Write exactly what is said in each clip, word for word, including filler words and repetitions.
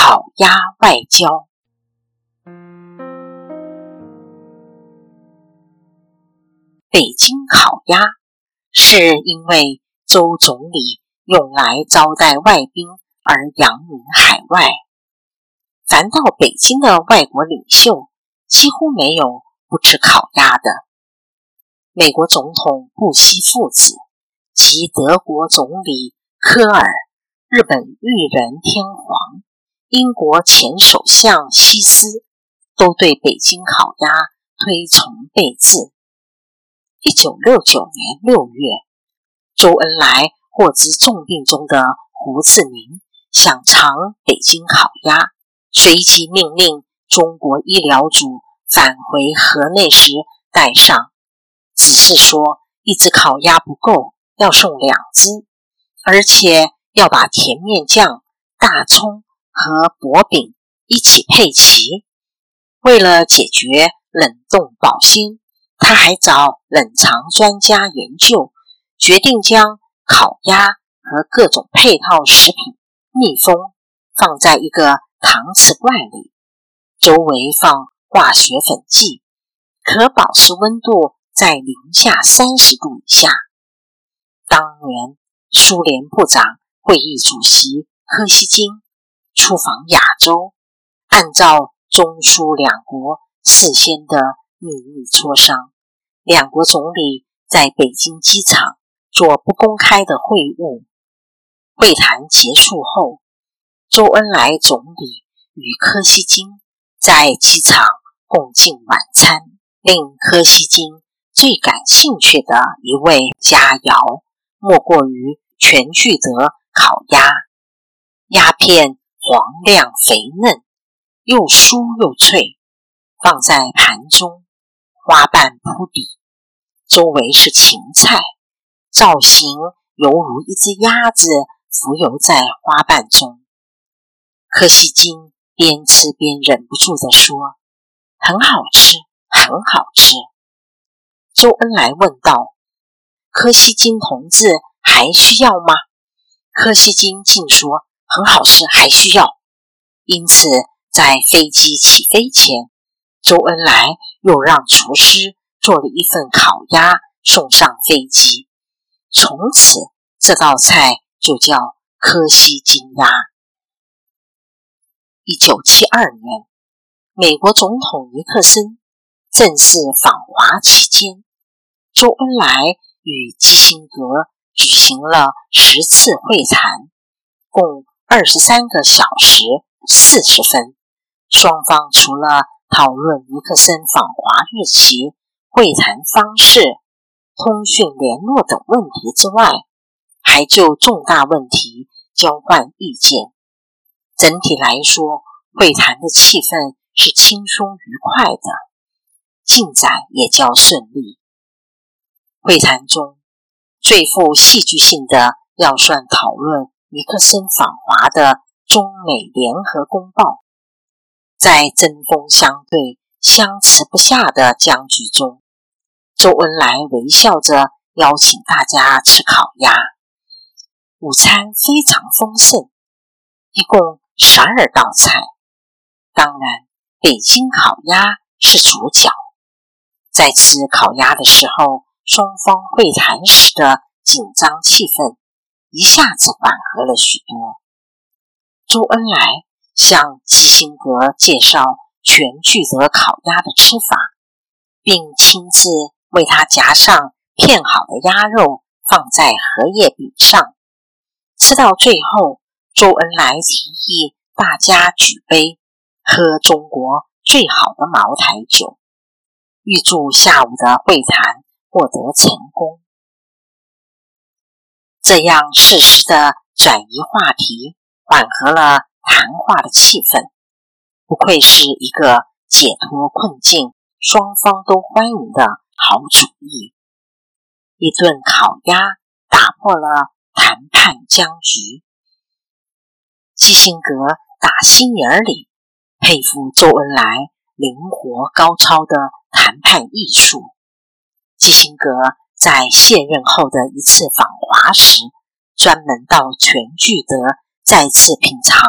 烤鸭外交。北京烤鸭是因为周总理用来招待外宾而扬名海外，凡到北京的外国领袖几乎没有不吃烤鸭的。美国总统布希父子及德国总理科尔、日本裕仁天皇、英国前首相希斯都对北京烤鸭推崇备至。一九六九年六月，周恩来获知重病中的胡志明想尝北京烤鸭，随即命令中国医疗组返回河内时带上，只是说一只烤鸭不够，要送两只，而且要把甜面酱、大葱和薄饼一起配齐。为了解决冷冻保鲜，他还找冷藏专家研究，决定将烤鸭和各种配套食品密封，放在一个搪瓷罐里，周围放化学粉剂，可保持温度在零下三十度以下。当年苏联部长会议主席柯西金出访亚洲，按照中苏两国事先的秘密磋商，两国总理在北京机场做不公开的会晤。会谈结束后，周恩来总理与柯西金在机场共进晚餐。令柯西金最感兴趣的一味佳肴，莫过于全聚德烤鸭。鸭片黄亮肥嫩，又酥又脆，放在盘中，花瓣铺底，周围是芹菜，造型犹如一只鸭子浮游在花瓣中。柯西金边吃边忍不住地说：“很好吃，很好吃。”周恩来问道：“柯西金同志还需要吗？”柯西金竟说：“很好吃，还需要。”因此在飞机起飞前，周恩来又让厨师做了一份烤鸭送上飞机，从此这道菜就叫柯西金鸭。一九七二年，美国总统尼克森正式访华期间，周恩来与基辛格举行了十次会谈，共二十三个小时四十分。双方除了讨论尼克森访华日期、会谈方式、通讯联络等问题之外，还就重大问题交换意见。整体来说，会谈的气氛是轻松愉快的，进展也较顺利。会谈中最富戏剧性的要算讨论尼克森访华的中美联合公报。在针锋相对、相持不下的僵局中，周恩来微笑着邀请大家吃烤鸭。午餐非常丰盛，一共十二道菜。当然，北京烤鸭是主角。在吃烤鸭的时候，双方会谈时的紧张气氛一下子缓和了许多。周恩来向基辛格介绍全聚德烤鸭的吃法，并亲自为他夹上片好的鸭肉放在荷叶饼上。吃到最后，周恩来提议大家举杯喝中国最好的茅台酒，预祝下午的会谈获得成功。这样适时的转移话题，缓和了谈话的气氛，不愧是一个解脱困境、双方都欢迎的好主意。一顿烤鸭打破了谈判僵局。基辛格打心眼里佩服周恩来灵活高超的谈判艺术。基辛格在卸任后的一次访华时，专门到全聚德再次品尝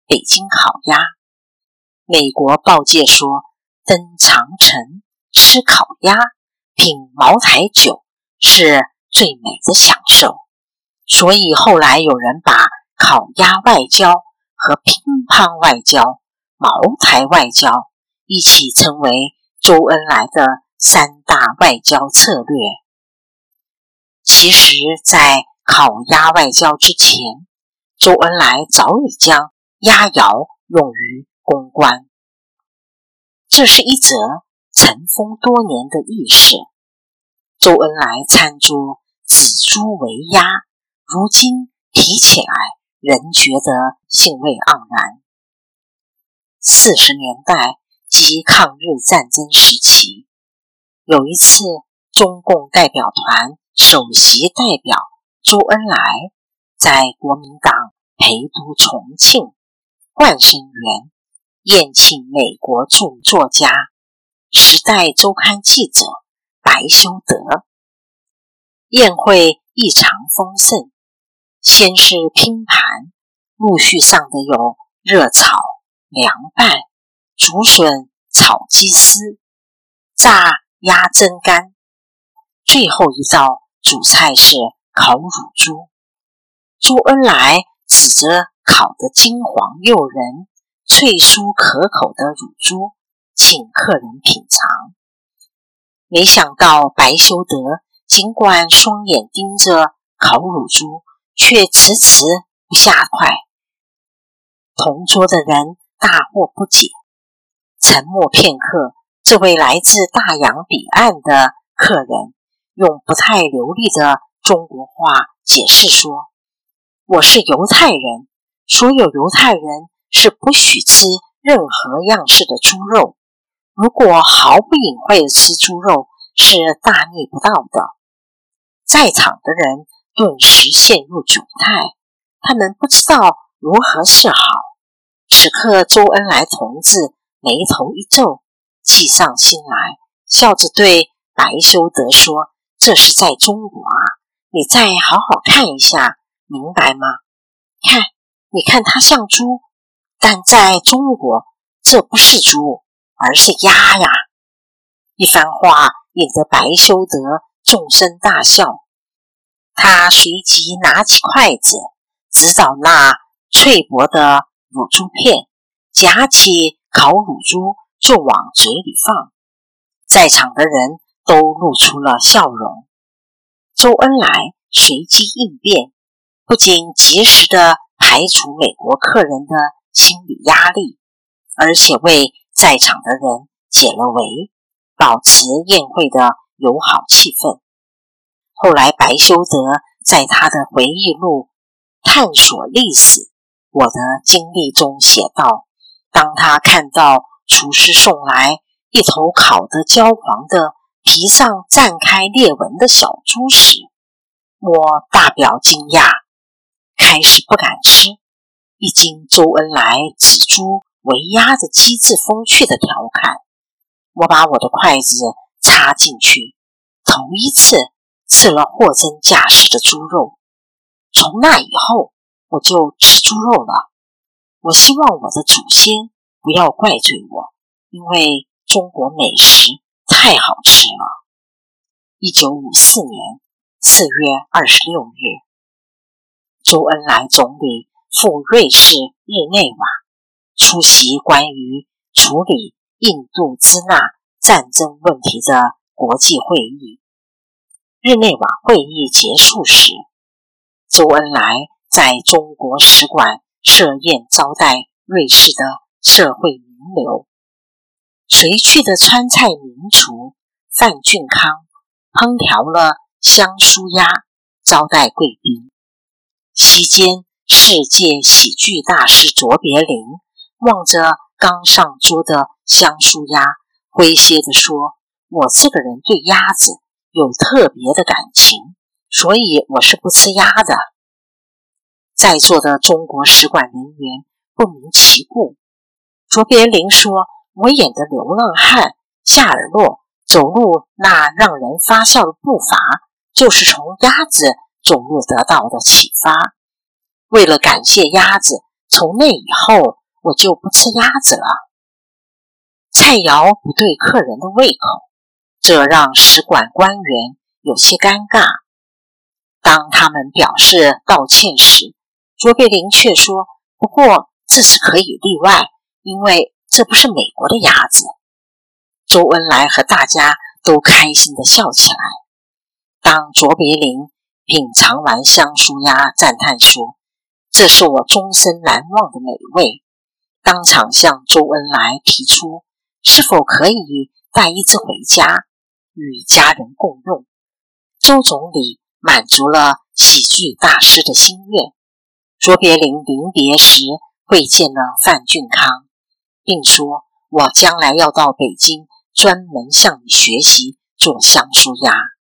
北京烤鸭。美国报界说，登长城、吃烤鸭、品茅台酒是最美的享受，所以后来有人把烤鸭外交和乒乓外交、茅台外交一起称为周恩来的三大外交策略。其实在烤鸭外交之前，周恩来早已将鸭窑用于公关。这是一则尘封多年的轶事。周恩来餐桌紫竹为鸭，如今提起来仍觉得兴味盎然。四十年代即抗日战争时期，有一次中共代表团首席代表周恩来在国民党陪都重庆万生园宴请美国著名作家、时代周刊记者白修德。宴会异常丰盛，先是拼盘，陆续上的有热炒、凉拌、竹笋炒鸡丝、炸鸭蒸干，最后一道主菜是烤乳猪。周恩来指着烤得金黄诱人、脆酥可口的乳猪，请客人品尝。没想到白修德尽管双眼盯着烤乳猪，却迟迟不下筷。同桌的人大惑不解，沉默片刻，这位来自大洋彼岸的客人用不太流利的中国话解释说，我是犹太人，所有犹太人是不许吃任何样式的猪肉，如果毫不隐晦的吃猪肉是大逆不道的。在场的人顿时陷入窘态，他们不知道如何是好。此刻周恩来同志眉头一皱，计上心来，笑着对白修德说，这是在中国啊，你再好好看一下，明白吗？看，你看它像猪，但在中国这不是猪，而是鸭呀。一番话引得白修德众声大笑，他随即拿起筷子指导那脆薄的乳猪片，夹起烤乳猪就往嘴里放。在场的人都露出了笑容。周恩来随机应变，不仅及时地排除美国客人的心理压力，而且为在场的人解了围，保持宴会的友好气氛。后来白修德在他的回忆录《探索历史：我的经历》中写道，当他看到厨师送来一头烤得焦黄的皮上绽开裂纹的小猪时，我大表惊讶，开始不敢吃。一经周恩来指猪为鸭的机智风趣的调侃，我把我的筷子插进去，头一次吃了货真价实的猪肉。从那以后，我就吃猪肉了。我希望我的祖先不要怪罪我，因为中国美食太好吃了。一九五四年四月二十六日，周恩来总理赴瑞士日内瓦出席关于处理印度支那战争问题的国际会议。日内瓦会议结束时，周恩来在中国使馆设宴招待瑞士的社会名流。随去的川菜名厨范俊康烹调了香酥鸭招待贵宾。席间，世界喜剧大师卓别林望着刚上桌的香酥鸭，诙谐地说，我这个人对鸭子有特别的感情，所以我是不吃鸭的。在座的中国使馆人员不明其故。卓别林说，我演的流浪汉夏尔洛走路那让人发笑的步伐，就是从鸭子走路得到的启发。为了感谢鸭子， 从那以后我就不吃鸭子了。菜肴不对客人的胃口，这让使馆官员有些尴尬。当他们表示道歉时，卓别林却说，不过这是可以例外，因为这不是美国的鸭子。周恩来和大家都开心地笑起来。当卓别林品尝完香酥鸭，赞叹说，这是我终身难忘的美味，当场向周恩来提出是否可以带一只回家与家人共用。周总理满足了喜剧大师的心愿。卓别林临别时会见了范俊康，并说，我将来要到北京专门向你学习做香酥鸭。